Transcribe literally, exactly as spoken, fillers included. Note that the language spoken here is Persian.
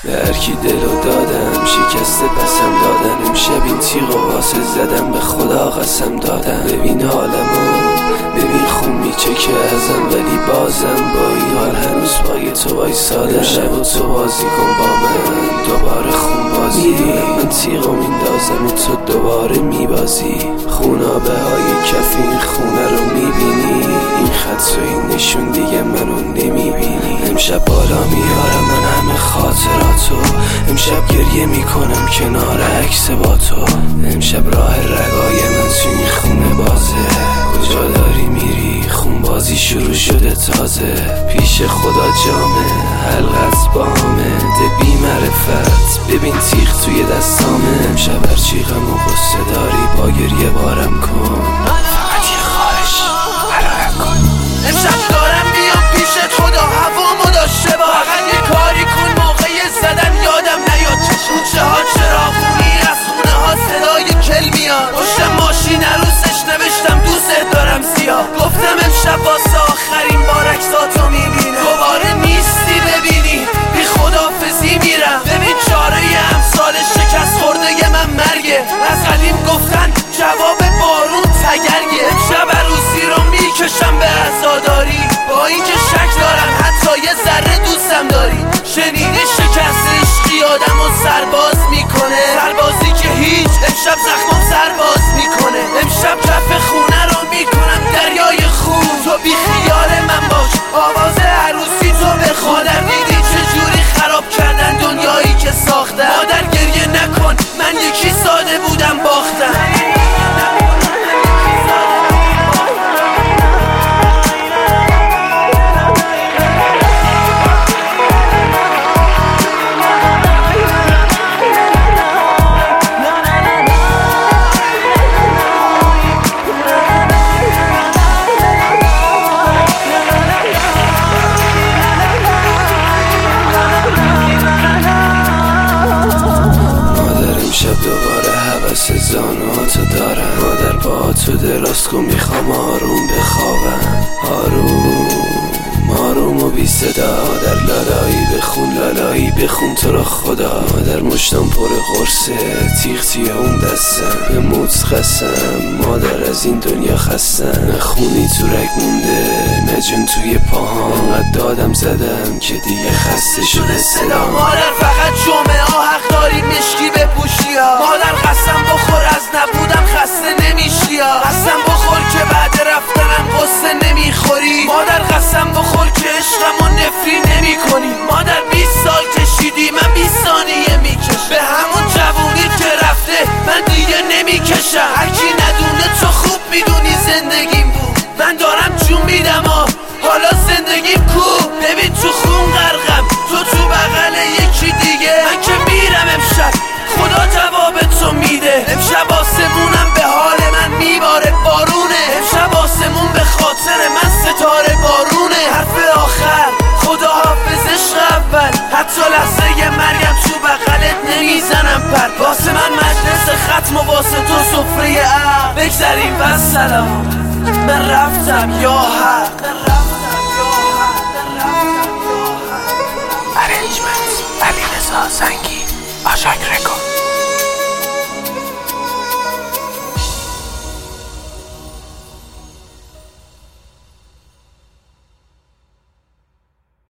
به هرکی دلو دادم شکست پسم دادن. امشب این تیغو واسه زدم به خدا قسم دادم. ببین حالمو ببین خون میچکه ازم ولی بازم با این حال هنوز پای تو وایسادم. امشب و تو بازی کن با من دوباره خون بازی. من تیغو میندازم و تو دوباره میبازی. خونابه های کف این خونه رو میبینی. این خط و این نشون دیگه منو نمیبینی. امشب بالا میارم من همه خاطراتو. امشب گریه میکنم کنار عکس با تو. امشب راه رگای من تو این خونه بازه. کجا داری میری خون بازی شروع شده تازه. پیش خدا جامه حلقت بامه ده بی معرفت. ببین تیغ توی دستامه. امشب هرچی غم و غصه داری با گریه بارم کن. فقط یه خواهش برام کن. امشب دارم میام پیشت خدا هوامو داشته با. فقط یه کاری کن موقع زدن یادم نیاد چه ها چراغونی از خونه ها صدای کل میاد. پشت ماشین عروسش نوشتم دوست دارم زیاد. گفتم امشب واسه آخرین بار عکساتو میبینم. دوباره نیستی ببینی بی خدافزی میرم. ببین چاره امسال شکست خورده من مرگه. از قدیم گفتن جواب بارون تگرگه. امشب عروسی رو میکشم به عزاداری. با اینکه شک دارم حتی یه ذره دوستم داری. شنیدی شکست عشقی آدم و سرباز میکنه. سربازی که هیچ امشب زخمم سرباز میکنه. امشب کف خونه رو میکنم دریای خون. تو بی خیال من باش آواز عروسی تو بخون. مادر دیدی چجوری خراب کردن دنیایی که ساختم. مادر گریه نکن من یکی ساده بودم باختم. امشب دوباره حوث زانواتو دارم. مادر با تو دراز کن میخوام آروم بخوابم. آروم آروم و بی صدا. مادر لالایی بخون لالایی بخون تو را خدا. مادر مشتم پر قرصه تیغ توی اون دستم. به موت قسم مادر از این دنیا خستم. نخونی تو رگ مونده نجون توی پاهام. انقدر دادم زدم که دیگه خسته شده صدا. مادر فقط جمعه ها حق داری مشکی بپوشی ها. مادر قسم بخور از نبودم خسته نمیشی ها. قسم بخور که بعد رفتنم قصه نمیخوری. مادر قسم بخور که عشقمو نفری نمی کنی. مادر بیست سال کشیدی من بیست ثانیه میکشم. به همون جوونی که رفته من دیگه نمیکشم. هرکی ندونه تو خوب میدونی زندگیم بود. من دارم جون میدم ها حالا زندگیم کو. ببین تو خون غرقم تو تو بغل یکی دیگه. من که میرم امشب خدا جواب تو میده. امشب آسمونم به حال من میباره بارونه. امشب آسمون به خاطر من ستاره بارونه. حرف آخر خدا حافظ عشق اول. حتی لحظه مرگم تو بغلت نمیزنم پر. واسه من مجلس ختم و واسه تو سفره عقل. بگذریم و سلام من رفتم یا حق.